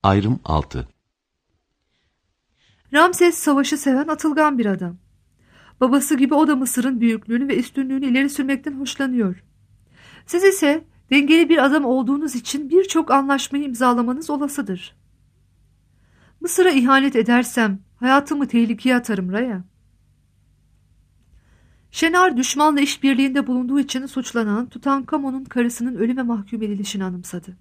Ayrım 6. Ramses savaşı seven atılgan bir adam. Babası gibi o da Mısır'ın büyüklüğünü ve üstünlüğünü ileri sürmekten hoşlanıyor. Siz ise dengeli bir adam olduğunuz için birçok anlaşmayı imzalamanız olasıdır. Mısır'a ihanet edersem hayatımı tehlikeye atarım Raya. Şenar düşmanla işbirliğinde bulunduğu için suçlanan Tutankamon'un karısının ölüme mahkum edilişini anımsadı.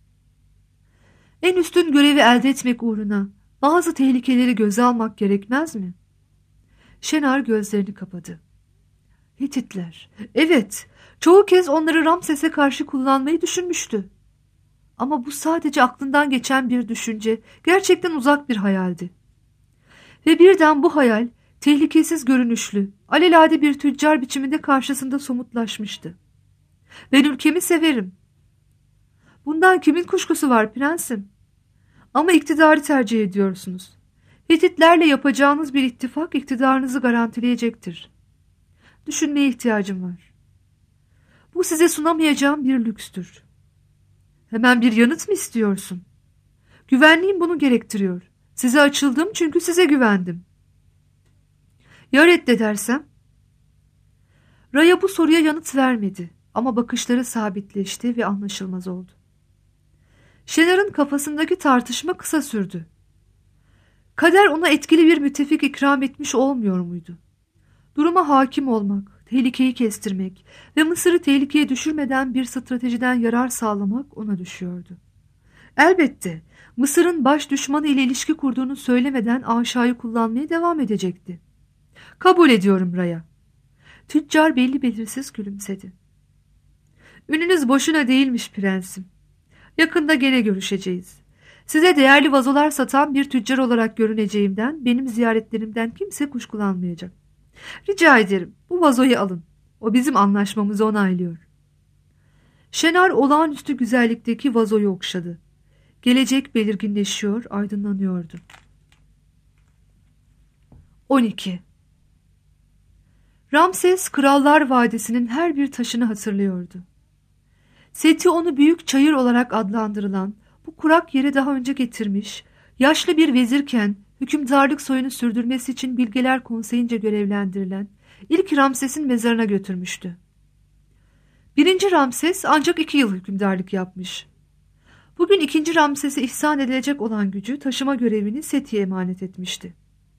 En üstün görevi elde etmek uğruna bazı tehlikeleri göze almak gerekmez mi? Şenar gözlerini kapadı. Hititler. Evet, çoğu kez onları Ramses'e karşı kullanmayı düşünmüştü. Ama bu sadece aklından geçen bir düşünce, gerçekten uzak bir hayaldi. Ve birden bu hayal, tehlikesiz görünüşlü, alelade bir tüccar biçiminde karşısında somutlaşmıştı. Ben ülkemi severim. Bundan kimin kuşkusu var prensim? Ama iktidarı tercih ediyorsunuz. Hititlerle yapacağınız bir ittifak iktidarınızı garantileyecektir. Düşünmeye ihtiyacım var. Bu size sunamayacağım bir lükstür. Hemen bir yanıt mı istiyorsun? Güvenliğim bunu gerektiriyor. Size açıldım çünkü size güvendim. Ya reddedersem? Raya bu soruya yanıt vermedi ama bakışları sabitleşti ve anlaşılmaz oldu. Şenar'ın kafasındaki tartışma kısa sürdü. Kader ona etkili bir müttefik ikram etmiş olmuyor muydu? Duruma hakim olmak, tehlikeyi kestirmek ve Mısır'ı tehlikeye düşürmeden bir stratejiden yarar sağlamak ona düşüyordu. Elbette Mısır'ın baş düşmanı ile ilişki kurduğunu söylemeden aşağıyı kullanmaya devam edecekti. Kabul ediyorum Raya. Tüccar belli belirsiz gülümsedi. Ününüz boşuna değilmiş prensim. Yakında gene görüşeceğiz. Size değerli vazolar satan bir tüccar olarak görüneceğimden, benim ziyaretlerimden kimse kuşkulanmayacak. Rica ederim, bu vazoyu alın. O bizim anlaşmamızı onaylıyor. Şenar olağanüstü güzellikteki vazoyu okşadı. Gelecek belirginleşiyor, aydınlanıyordu. 12. Ramses, Krallar Vadisi'nin her bir taşını hatırlıyordu. Seti onu büyük çayır olarak adlandırılan, bu kurak yere daha önce getirmiş, yaşlı bir vezirken hükümdarlık soyunu sürdürmesi için Bilgeler Konseyi'nce görevlendirilen ilk Ramses'in mezarına götürmüştü. 1. Ramses ancak 2 yıl hükümdarlık yapmış. Bugün 2. Ramses'e ihsan edilecek olan gücü taşıma görevini Seti'ye emanet etmişti.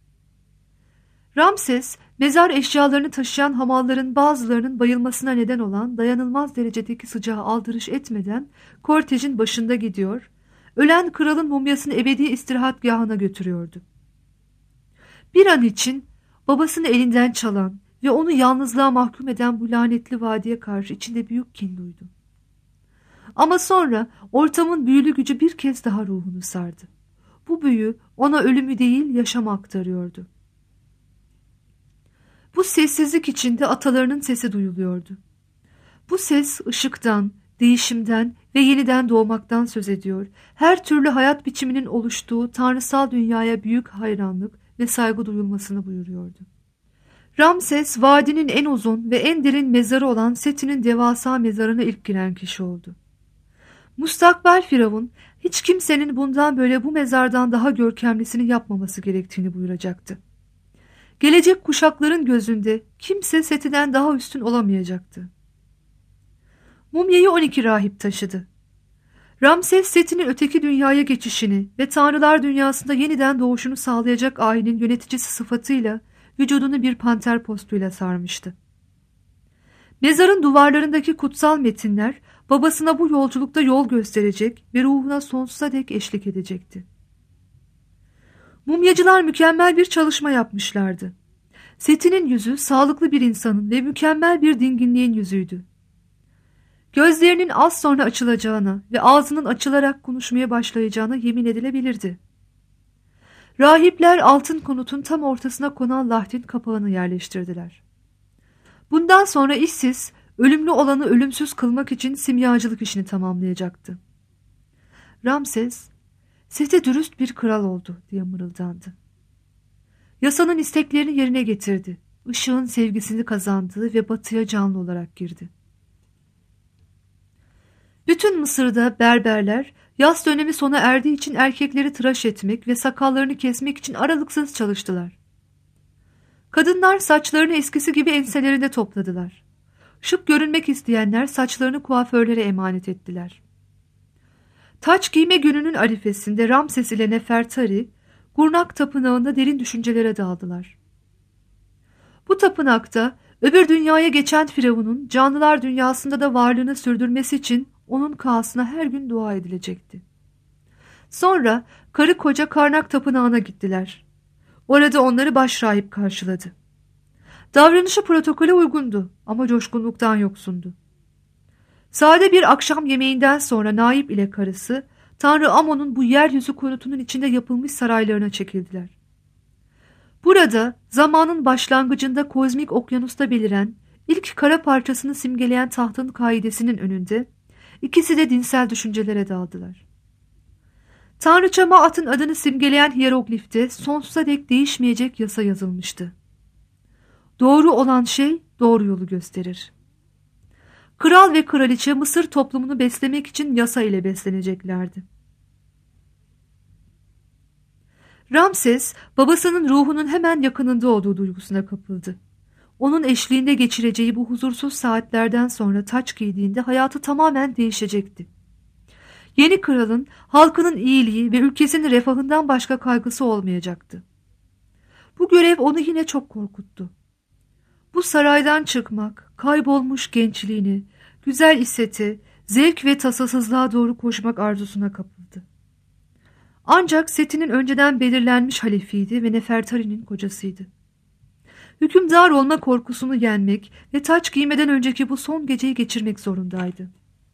Ramses, mezar eşyalarını taşıyan hamalların bazılarının bayılmasına neden olan dayanılmaz derecedeki sıcağı aldırış etmeden kortejin başında gidiyor, ölen kralın mumyasını ebedi istirahatgahına götürüyordu. Bir an için babasını elinden çalan ve onu yalnızlığa mahkum eden bu lanetli vadiye karşı içinde büyük kin duydu. Ama sonra ortamın büyülü gücü bir kez daha ruhunu sardı. Bu büyü ona ölümü değil yaşamı aktarıyordu. Bu sessizlik içinde atalarının sesi duyuluyordu. Bu ses ışıktan, değişimden ve yeniden doğmaktan söz ediyor. Her türlü hayat biçiminin oluştuğu tanrısal dünyaya büyük hayranlık ve saygı duyulmasını buyuruyordu. Ramses, vadinin en uzun ve en derin mezarı olan Seti'nin devasa mezarına ilk giren kişi oldu. Mustakbel Firavun, hiç kimsenin bundan böyle bu mezardan daha görkemlisini yapmaması gerektiğini buyuracaktı. Gelecek kuşakların gözünde kimse Seti'den daha üstün olamayacaktı. Mumyayı 12 rahip taşıdı. Ramses, Seti'nin öteki dünyaya geçişini ve tanrılar dünyasında yeniden doğuşunu sağlayacak ayinin yöneticisi sıfatıyla vücudunu bir panter postuyla sarmıştı. Mezarın duvarlarındaki kutsal metinler babasına bu yolculukta yol gösterecek ve ruhuna sonsuza dek eşlik edecekti. Mumyacılar mükemmel bir çalışma yapmışlardı. Seti'nin yüzü sağlıklı bir insanın ve mükemmel bir dinginliğin yüzüydü. Gözlerinin az sonra açılacağına ve ağzının açılarak konuşmaya başlayacağına yemin edilebilirdi. Rahipler altın konutun tam ortasına konan lahtin kapağını yerleştirdiler. Bundan sonra işsiz, ölümlü olanı ölümsüz kılmak için simyacılık işini tamamlayacaktı. Ramses, Seti dürüst bir kral oldu diye mırıldandı. Yasanın isteklerini yerine getirdi. Işığın sevgisini kazandı ve batıya canlı olarak girdi. Bütün Mısır'da Berberler Yaz dönemi sona erdiği için erkekleri tıraş etmek ve sakallarını kesmek için aralıksız çalıştılar. Kadınlar saçlarını eskisi gibi enselerinde topladılar. Şık görünmek isteyenler saçlarını kuaförlere emanet ettiler. Taç giyme gününün arifesinde Ramses ile Nefertari, Gurnak tapınağında derin düşüncelere daldılar. Bu tapınakta öbür dünyaya geçen Firavun'un canlılar dünyasında da varlığını sürdürmesi için onun kaasına her gün dua edilecekti. Sonra karı koca Karnak tapınağına gittiler. Orada onları başrahip karşıladı. Davranışı protokole uygundu ama coşkunluktan yoksundu. Sade bir akşam yemeğinden sonra Naip ile karısı Tanrı Amon'un bu yeryüzü konutunun içinde yapılmış saraylarına çekildiler. Burada zamanın başlangıcında kozmik okyanusta beliren ilk kara parçasını simgeleyen tahtın kaidesinin önünde ikisi de dinsel düşüncelere daldılar. Tanrıça Maat'ın adını simgeleyen hieroglifte sonsuza dek değişmeyecek yasa yazılmıştı. Doğru olan şey doğru yolu gösterir. Kral ve kraliçe Mısır toplumunu beslemek için yasa ile besleneceklerdi. Ramses, babasının ruhunun hemen yakınında olduğu duygusuna kapıldı. Onun eşliğinde geçireceği bu huzursuz saatlerden sonra taç giydiğinde hayatı tamamen değişecekti. Yeni kralın halkının iyiliği ve ülkesinin refahından başka kaygısı olmayacaktı. Bu görev onu yine çok korkuttu. Bu saraydan çıkmak, kaybolmuş gençliğini, güzel İsset'e, zevk ve tasasızlığa doğru koşmak arzusuna kapıldı. Ancak Seti'nin önceden belirlenmiş halefiydi ve Nefertari'nin kocasıydı. Hükümdar olma korkusunu yenmek ve taç giymeden önceki bu son geceyi geçirmek zorundaydı.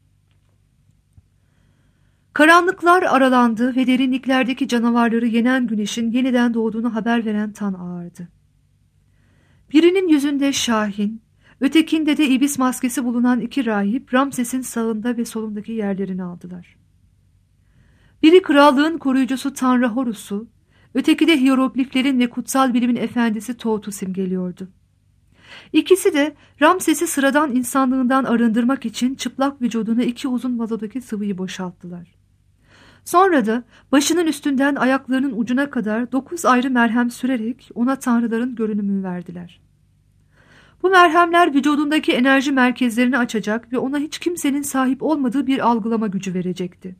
Karanlıklar aralandı ve derinliklerdeki canavarları yenen güneşin yeniden doğduğunu haber veren tan ağardı. Birinin yüzünde şahin, ötekinde de ibis maskesi bulunan iki rahip Ramses'in sağında ve solundaki yerlerini aldılar. Biri krallığın koruyucusu Tanrı Horus'u, öteki de hierogliflerin ve kutsal bilimin efendisi Thoth'u simgeliyordu. İkisi de Ramses'i sıradan insanlığından arındırmak için çıplak vücuduna iki uzun vazodaki sıvıyı boşalttılar. Sonra da başının üstünden ayaklarının ucuna kadar 9 ayrı merhem sürerek ona tanrıların görünümünü verdiler. Bu merhemler vücudundaki enerji merkezlerini açacak ve ona hiç kimsenin sahip olmadığı bir algılama gücü verecekti.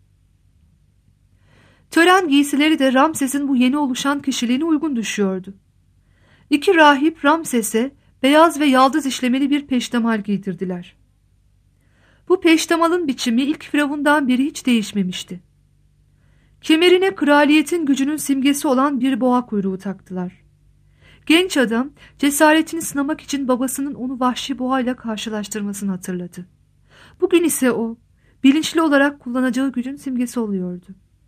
Tören giysileri de Ramses'in bu yeni oluşan kişiliğine uygun düşüyordu. İki rahip Ramses'e beyaz ve yaldız işlemeli bir peştemal giydirdiler. Bu peştemalın biçimi ilk firavundan beri hiç değişmemişti. Kemerine kraliyetin gücünün simgesi olan bir boğa kuyruğu taktılar. Genç adam cesaretini sınamak için babasının onu vahşi boğayla karşılaştırmasını hatırladı. Bugün ise o, bilinçli olarak kullanacağı gücün simgesi oluyordu.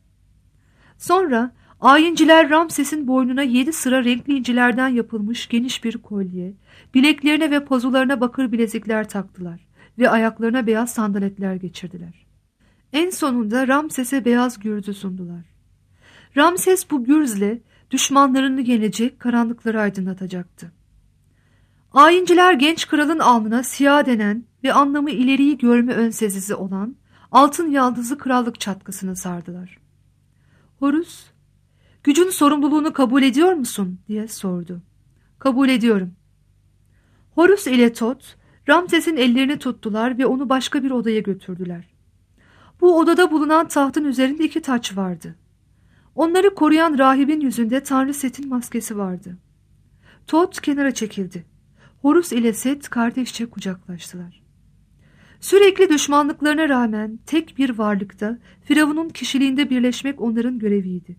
Sonra ayinciler Ramses'in boynuna 7 sıra renkli incilerden yapılmış geniş bir kolye, bileklerine ve pazularına bakır bilezikler taktılar ve ayaklarına beyaz sandaletler geçirdiler. En sonunda Ramses'e beyaz gürzü sundular. Ramses bu gürzle düşmanlarını yenecek, karanlıkları aydınlatacaktı. Ayinciler genç kralın alnına siyah denen ve anlamı ileriyi görme önsezisi olan altın yaldızlı krallık çatkısını sardılar. Horus, "Gücün sorumluluğunu kabul ediyor musun?" diye sordu. "Kabul ediyorum." Horus ile Thoth, Ramses'in ellerini tuttular ve onu başka bir odaya götürdüler. Bu odada bulunan tahtın üzerinde 2 taç vardı. Onları koruyan rahibin yüzünde Tanrı Set'in maskesi vardı. Thoth kenara çekildi. Horus ile Set kardeşçe kucaklaştılar. Sürekli düşmanlıklarına rağmen tek bir varlıkta Firavun'un kişiliğinde birleşmek onların göreviydi.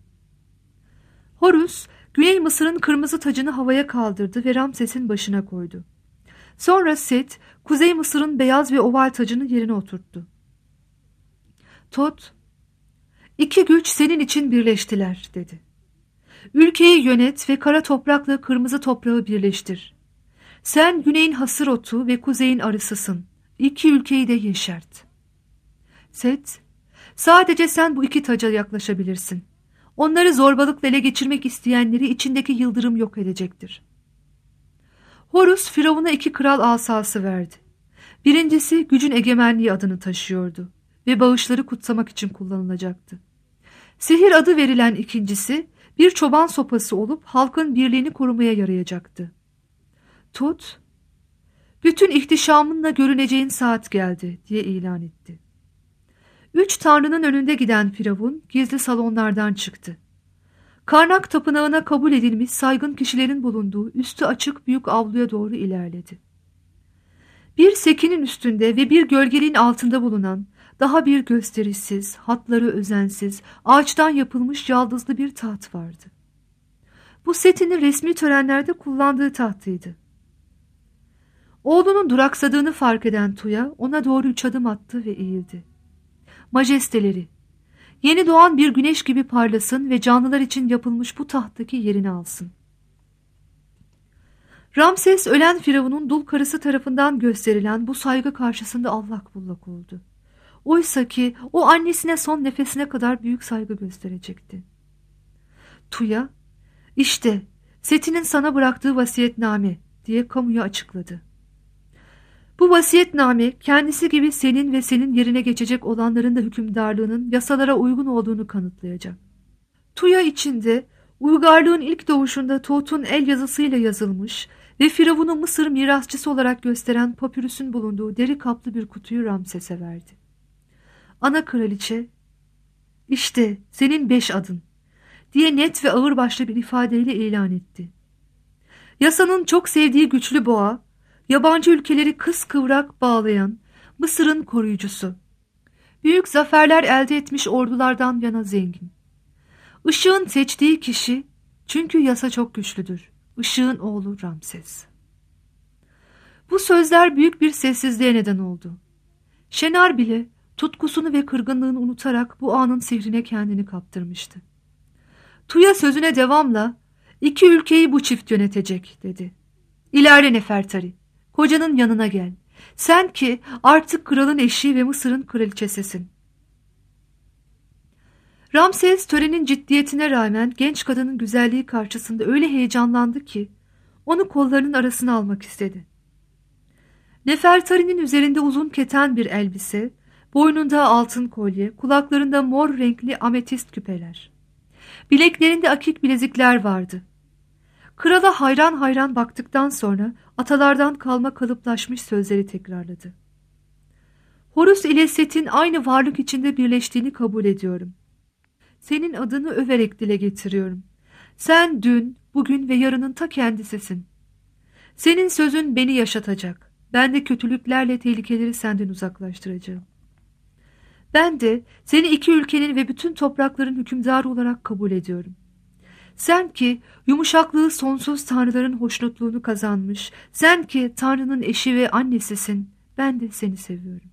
Horus, Güney Mısır'ın kırmızı tacını havaya kaldırdı ve Ramses'in başına koydu. Sonra Set, Kuzey Mısır'ın beyaz ve oval tacını yerine oturttu. Thoth, "İki güç senin için birleştiler," dedi. "Ülkeyi yönet ve kara toprakla kırmızı toprağı birleştir. Sen güneyin hasır otu ve kuzeyin arısısın. İki ülkeyi de yeşert." Set, "Sadece sen bu 2 taca yaklaşabilirsin. Onları zorbalıkla ele geçirmek isteyenleri içindeki yıldırım yok edecektir." Horus Firavun'a 2 kral asası verdi. Birincisi gücün egemenliği adını taşıyordu ve bağışları kutsamak için kullanılacaktı. Sihir adı verilen ikincisi bir çoban sopası olup halkın birliğini korumaya yarayacaktı. Tut, bütün ihtişamınla görüneceğin saat geldi diye ilan etti. 3 tanrının önünde giden Firavun gizli salonlardan çıktı. Karnak tapınağına kabul edilmiş saygın kişilerin bulunduğu üstü açık büyük avluya doğru ilerledi. Bir sekinin üstünde ve bir gölgeliğin altında bulunan daha bir gösterişsiz, hatları özensiz, ağaçtan yapılmış yaldızlı bir taht vardı. Bu Seti'nin resmi törenlerde kullandığı tahtıydı. Oğlunun duraksadığını fark eden Tuya ona doğru 3 adım attı ve eğildi. Majesteleri, yeni doğan bir güneş gibi parlasın ve canlılar için yapılmış bu tahttaki yerini alsın. Ramses ölen Firavun'un dul karısı tarafından gösterilen bu saygı karşısında allak bullak oldu. Oysa ki o annesine son nefesine kadar büyük saygı gösterecekti. Tuya, işte Seti'nin sana bıraktığı vasiyetname diye kamuya açıkladı. Bu vasiyetname kendisi gibi senin ve senin yerine geçecek olanların da hükümdarlığının yasalara uygun olduğunu kanıtlayacak. Tuya içinde uygarlığın ilk doğuşunda Tut'un el yazısıyla yazılmış ve Firavun'u Mısır mirasçısı olarak gösteren papürüsün bulunduğu deri kaplı bir kutuyu Ramses'e verdi. Ana kraliçe, işte senin 5 adın diye net ve ağırbaşlı bir ifadeyle ilan etti. Yasanın çok sevdiği güçlü boğa, yabancı ülkeleri kıskıvrak bağlayan Mısır'ın koruyucusu, büyük zaferler elde etmiş ordulardan yana zengin. Işığın seçtiği kişi, çünkü yasa çok güçlüdür, Işığın oğlu Ramses. Bu sözler büyük bir sessizliğe neden oldu. Şenar bile tutkusunu ve kırgınlığını unutarak bu anın sihrine kendini kaptırmıştı. Tuya sözüne devamla, 2 ülkeyi bu çift yönetecek dedi. İlerle Nefertari, kocanın yanına gel. Sen ki artık kralın eşi ve Mısır'ın kraliçesisin. Ramses törenin ciddiyetine rağmen genç kadının güzelliği karşısında öyle heyecanlandı ki onu kollarının arasına almak istedi. Nefertari'nin üzerinde uzun keten bir elbise, boynunda altın kolye, kulaklarında mor renkli ametist küpeler. Bileklerinde akik bilezikler vardı. Krala hayran hayran baktıktan sonra atalardan kalma kalıplaşmış sözleri tekrarladı. Horus ile Set'in aynı varlık içinde birleştiğini kabul ediyorum. Senin adını överek dile getiriyorum. Sen dün, bugün ve yarının ta kendisisin. Senin sözün beni yaşatacak. Ben de kötülüklerle tehlikeleri senden uzaklaştıracağım. Ben de seni 2 ülkenin ve bütün toprakların hükümdarı olarak kabul ediyorum. Sen ki yumuşaklığı sonsuz tanrıların hoşnutluğunu kazanmış, sen ki Tanrı'nın eşi ve annesisin, ben de seni seviyorum.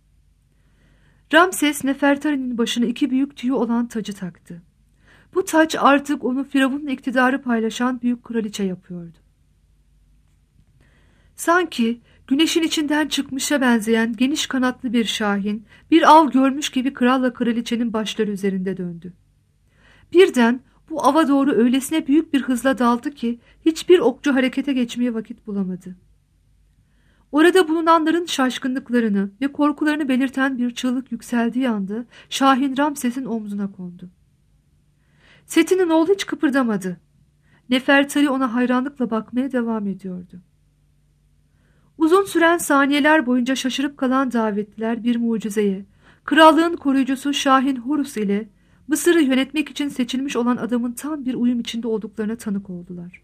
Ramses Nefertari'nin başına 2 büyük tüyü olan tacı taktı. Bu taç artık onu Firavun'un iktidarı paylaşan büyük kraliçe yapıyordu. Sanki güneşin içinden çıkmışa benzeyen geniş kanatlı bir şahin, bir av görmüş gibi kralla kraliçenin başları üzerinde döndü. Birden bu ava doğru öylesine büyük bir hızla daldı ki hiçbir okçu harekete geçmeye vakit bulamadı. Orada bulunanların şaşkınlıklarını ve korkularını belirten bir çığlık yükseldiği anda şahin Ramses'in omzuna kondu. Seti'nin oğlu hiç kıpırdamadı. Nefertari ona hayranlıkla bakmaya devam ediyordu. Uzun süren saniyeler boyunca şaşırıp kalan davetliler bir mucizeye, krallığın koruyucusu Şahin Horus ile Mısır'ı yönetmek için seçilmiş olan adamın tam bir uyum içinde olduklarına tanık oldular.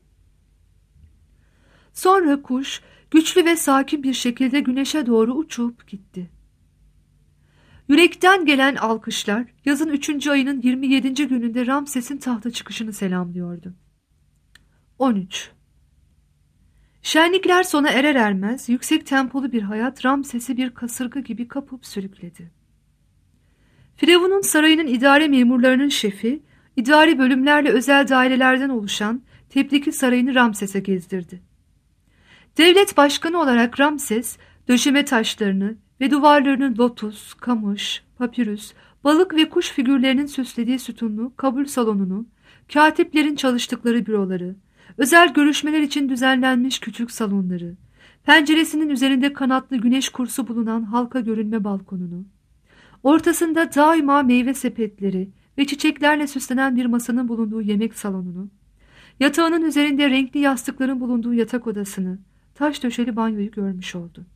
Sonra kuş güçlü ve sakin bir şekilde güneşe doğru uçup gitti. Yürekten gelen alkışlar yazın 3. ayının 27. gününde Ramses'in tahta çıkışını selamlıyordu. 13. Şenlikler sona erer ermez yüksek tempolu bir hayat Ramses'i bir kasırga gibi kapıp sürükledi. Firavun'un sarayının idare memurlarının şefi, idari bölümlerle özel dairelerden oluşan Tebriki Sarayı'nı Ramses'e gezdirdi. Devlet başkanı olarak Ramses, döşeme taşlarını ve duvarlarını lotus, kamış, papirüs, balık ve kuş figürlerinin süslediği sütunlu kabul salonunu, katiplerin çalıştıkları büroları, özel görüşmeler için düzenlenmiş küçük salonları, penceresinin üzerinde kanatlı güneş kursu bulunan halka görünme balkonunu, Ortasında daima meyve sepetleri ve çiçeklerle süslenen bir masanın bulunduğu yemek salonunu, yatağının üzerinde renkli yastıkların bulunduğu yatak odasını, taş döşeli banyoyu görmüş oldu.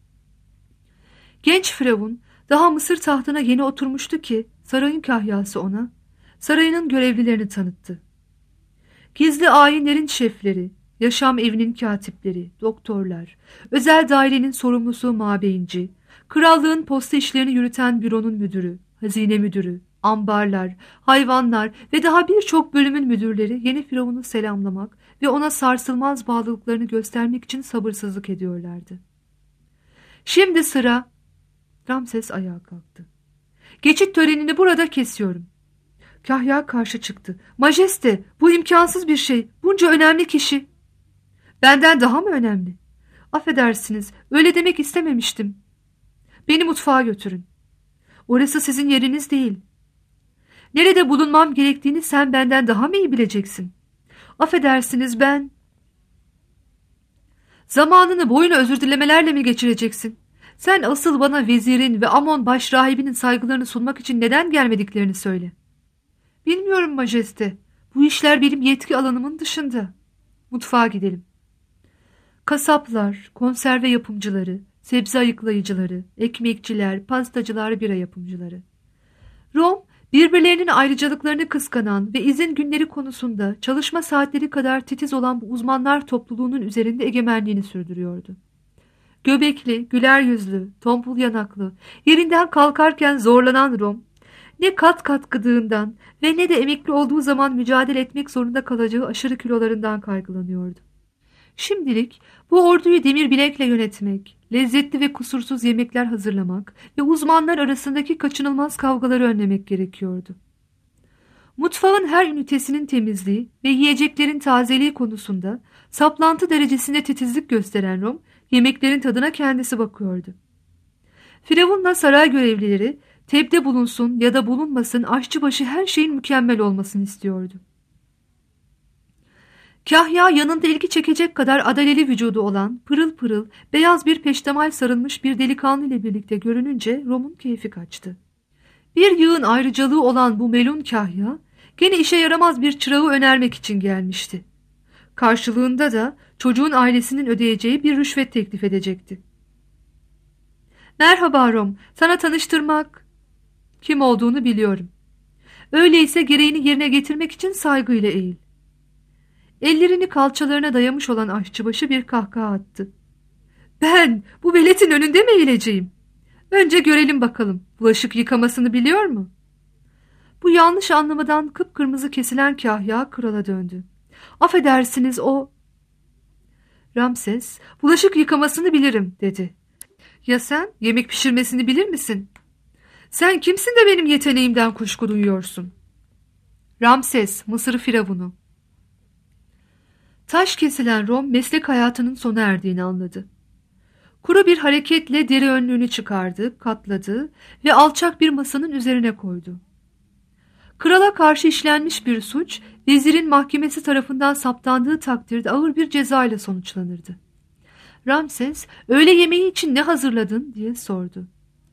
Genç Firavun daha Mısır tahtına yeni oturmuştu ki sarayın kahyası ona, sarayının görevlilerini tanıttı. Gizli ayinlerin şefleri, yaşam evinin katipleri, doktorlar, özel dairenin sorumlusu mabeyinci, krallığın posta işlerini yürüten büronun müdürü, hazine müdürü, ambarlar, hayvanlar ve daha birçok bölümün müdürleri yeni Firavun'u selamlamak ve ona sarsılmaz bağlılıklarını göstermek için sabırsızlık ediyorlardı. Şimdi sıra... Ramses ayağa kalktı. Geçit törenini burada kesiyorum. Kahya karşı çıktı. Majeste, bu imkansız bir şey. Bunca önemli kişi. Benden daha mı önemli? Affedersiniz, öyle demek istememiştim. Beni mutfağa götürün. Orası sizin yeriniz değil. Nerede bulunmam gerektiğini sen benden daha mı iyi bileceksin? Affedersiniz, ben... Zamanını boyuna özür dilemelerle mi geçireceksin? Sen asıl bana vezirin ve Amon başrahibinin saygılarını sunmak için neden gelmediklerini söyle. Bilmiyorum majeste. Bu işler benim yetki alanımın dışında. Mutfağa gidelim. Kasaplar, konserve yapımcıları, sebze ayıklayıcıları, ekmekçiler, pastacılar, bira yapımcıları. Rom, birbirlerinin ayrıcalıklarını kıskanan ve izin günleri konusunda çalışma saatleri kadar titiz olan bu uzmanlar topluluğunun üzerinde egemenliğini sürdürüyordu. Göbekli, güler yüzlü, tombul yanaklı, yerinden kalkarken zorlanan Rom, ne kat kat gıdığından ve ne de emekli olduğu zaman mücadele etmek zorunda kalacağı aşırı kilolarından kaygılanıyordu. Şimdilik bu orduyu demir bilekle yönetmek, lezzetli ve kusursuz yemekler hazırlamak ve uzmanlar arasındaki kaçınılmaz kavgaları önlemek gerekiyordu. Mutfağın her ünitesinin temizliği ve yiyeceklerin tazeliği konusunda saplantı derecesinde titizlik gösteren Rom, yemeklerin tadına kendisi bakıyordu. Firavunla saray görevlileri tebde bulunsun ya da bulunmasın aşçıbaşı her şeyin mükemmel olmasını istiyordu. Kahya yanında ilgi çekecek kadar adaleli vücudu olan pırıl pırıl beyaz bir peştemal sarılmış bir delikanlı ile birlikte görününce Rom'un keyfi kaçtı. Bir yığın ayrıcalığı olan bu melun Kahya gene işe yaramaz bir çırağı önermek için gelmişti. Karşılığında da çocuğun ailesinin ödeyeceği bir rüşvet teklif edecekti. Merhaba Rom, sana tanıştırmak... Kim olduğunu biliyorum. Öyleyse gereğini yerine getirmek için saygıyla eğil. Ellerini kalçalarına dayamış olan aşçıbaşı bir kahkaha attı. Ben bu veletin önünde mi eğileceğim? Önce görelim bakalım, bulaşık yıkamasını biliyor mu? Bu yanlış anlamadan kıpkırmızı kesilen Kahya krala döndü. Affedersiniz o... Ramses, bulaşık yıkamasını bilirim dedi. Ya sen yemek pişirmesini bilir misin? Sen kimsin de benim yeteneğimden kuşku duyuyorsun? Ramses, Mısır firavunu. Taş kesilen Rom meslek hayatının sona erdiğini anladı. Kuru bir hareketle deri önlüğünü çıkardı, katladı ve alçak bir masanın üzerine koydu. Krala karşı işlenmiş bir suç, vezirin mahkemesi tarafından saptandığı takdirde ağır bir ceza ile sonuçlanırdı. Ramses, öğle yemeği için ne hazırladın diye sordu.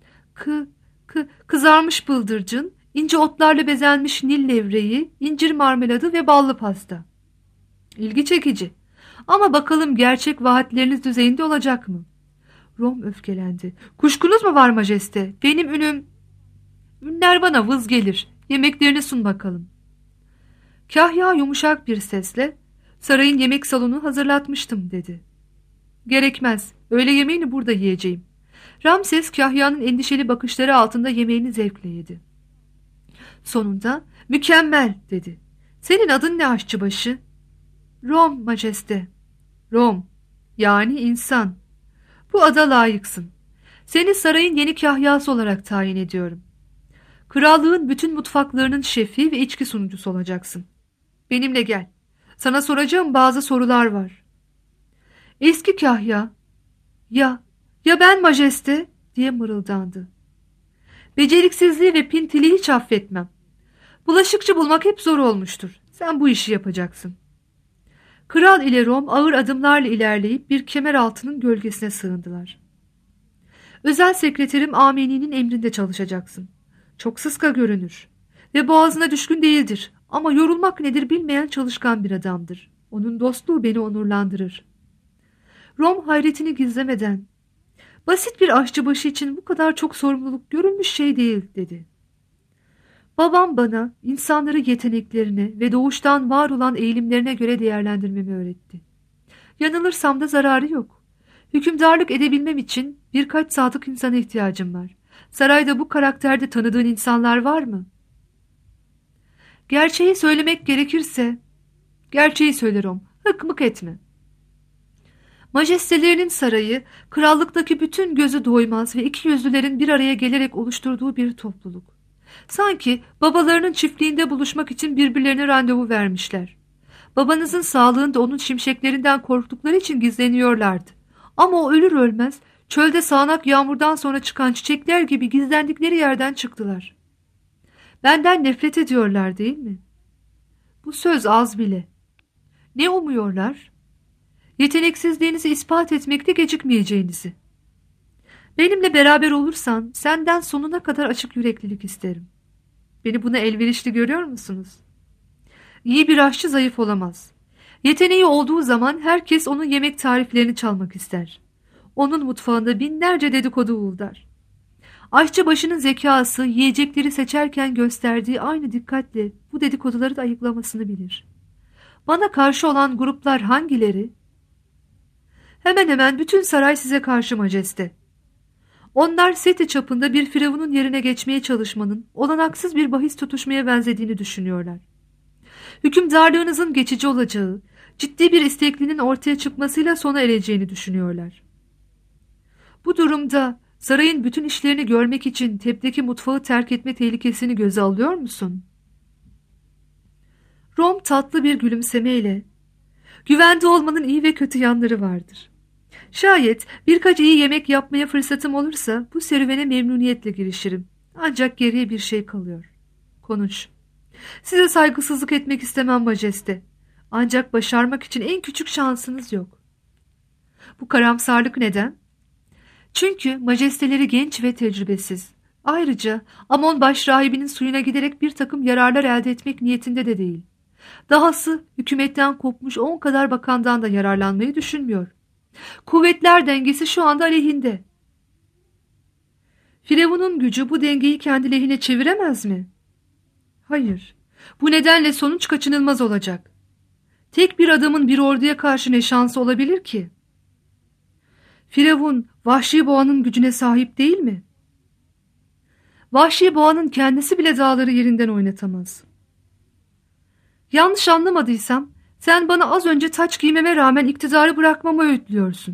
Kızarmış bıldırcın, ince otlarla bezenmiş Nil levreği, incir marmeladı ve ballı pasta. İlgi çekici. Ama bakalım gerçek vaatleriniz düzeyinde olacak mı? Rom öfkelendi. Kuşkunuz mu var majeste? Benim ünüm... Ünler bana vız gelir. Yemeklerini sun bakalım. Kahya yumuşak bir sesle, sarayın yemek salonu hazırlatmıştım dedi. Gerekmez. Öğle yemeğini burada yiyeceğim. Ramses Kahya'nın endişeli bakışları altında yemeğini zevkle yedi. Sonunda mükemmel dedi. Senin adın ne aşçıbaşı? Rom majeste. Rom, yani insan. Bu ada layıksın. Seni sarayın yeni kahyası olarak tayin ediyorum. Krallığın bütün mutfaklarının şefi ve içki sunucusu olacaksın. Benimle gel. Sana soracağım bazı sorular var. Eski kahya, ya ben majeste diye mırıldandı. Beceriksizliği ve pintiliği hiç affetmem. Bulaşıkçı bulmak hep zor olmuştur. Sen bu işi yapacaksın. Kral ile Rom ağır adımlarla ilerleyip bir kemer altının gölgesine sığındılar. Özel sekreterim Ameni'nin emrinde çalışacaksın. Çok sıska görünür ve boğazına düşkün değildir ama yorulmak nedir bilmeyen çalışkan bir adamdır. Onun dostluğu beni onurlandırır. Rom hayretini gizlemeden, basit bir aşçıbaşı için bu kadar çok sorumluluk görülmüş şey değil, dedi. Babam bana insanları yeteneklerine ve doğuştan var olan eğilimlerine göre değerlendirmemi öğretti. Yanılırsam da zararı yok. Hükümdarlık edebilmem için birkaç sadık insana ihtiyacım var. Sarayda bu karakterde tanıdığın insanlar var mı? Gerçeği söylemek gerekirse, gerçeği söylerim, hıkmık etme. Majestelerinin sarayı, krallıktaki bütün gözü doymaz ve iki yüzlülerin bir araya gelerek oluşturduğu bir topluluk. Sanki babalarının çiftliğinde buluşmak için birbirlerine randevu vermişler. Babanızın sağlığında onun şimşeklerinden korktukları için gizleniyorlardı. Ama o ölür ölmez çölde sağanak yağmurdan sonra çıkan çiçekler gibi gizlendikleri yerden çıktılar. Benden nefret ediyorlar değil mi? Bu söz az bile. Ne umuyorlar? Yeteneksizliğinizi ispat etmekte gecikmeyeceğinizi. Benimle beraber olursan senden sonuna kadar açık yüreklilik isterim. Beni buna elverişli görüyor musunuz? İyi bir aşçı zayıf olamaz. Yeteneği olduğu zaman herkes onun yemek tariflerini çalmak ister. Onun mutfağında binlerce dedikodu uğuldar. Aşçıbaşının zekası yiyecekleri seçerken gösterdiği aynı dikkatle bu dedikoduları da ayıklamasını bilir. Bana karşı olan gruplar hangileri? Hemen hemen bütün saray size karşı majeste. Onlar Seti çapında bir firavunun yerine geçmeye çalışmanın olanaksız bir bahis tutuşmaya benzediğini düşünüyorlar. Hükümdarlığınızın geçici olacağı, ciddi bir isteklinin ortaya çıkmasıyla sona ereceğini düşünüyorlar. Bu durumda sarayın bütün işlerini görmek için Teb'deki mutfağı terk etme tehlikesini göze alıyor musun? Rom tatlı bir gülümsemeyle, güvende olmanın iyi ve kötü yanları vardır. Şayet birkaç iyi yemek yapmaya fırsatım olursa bu serüvene memnuniyetle girişirim. Ancak geriye bir şey kalıyor. Konuş. Size saygısızlık etmek istemem majeste. Ancak başarmak için en küçük şansınız yok. Bu karamsarlık neden? Çünkü majesteleri genç ve tecrübesiz. Ayrıca Amon başrahibinin suyuna giderek bir takım yararlar elde etmek niyetinde de değil. Dahası hükümetten kopmuş 10 kadar bakandan da yararlanmayı düşünmüyor. Kuvvetler dengesi şu anda aleyhinde. Firavun'un gücü bu dengeyi kendi lehine çeviremez mi? Hayır. Bu nedenle sonuç kaçınılmaz olacak. Tek bir adamın bir orduya karşı ne şansı olabilir ki? Firavun vahşi boğanın gücüne sahip değil mi? Vahşi boğanın kendisi bile dağları yerinden oynatamaz. Yanlış anlamadıysam sen bana az önce taç giymeme rağmen iktidarı bırakmamı öğütlüyorsun.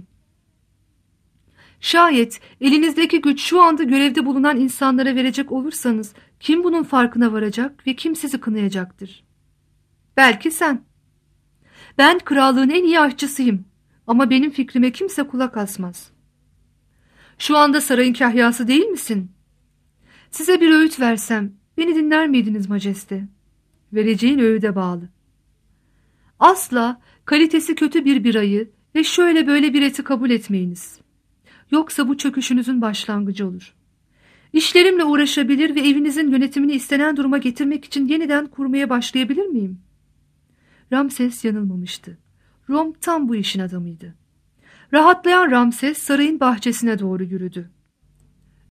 Şayet elinizdeki güç şu anda görevde bulunan insanlara verecek olursanız kim bunun farkına varacak ve kim sizi kınayacaktır? Belki sen. Ben krallığın en iyi aşçısıyım ama benim fikrime kimse kulak asmaz. Şu anda sarayın kahyası değil misin? Size bir öğüt versem beni dinler miydiniz majeste? Vereceğin öğüde bağlı. Asla kalitesi kötü bir birayı ve şöyle böyle bir eti kabul etmeyiniz. Yoksa bu çöküşünüzün başlangıcı olur. İşlerimle uğraşabilir ve evinizin yönetimini istenen duruma getirmek için yeniden kurmaya başlayabilir miyim? Ramses yanılmamıştı. Rom tam bu işin adamıydı. Rahatlayan Ramses sarayın bahçesine doğru yürüdü.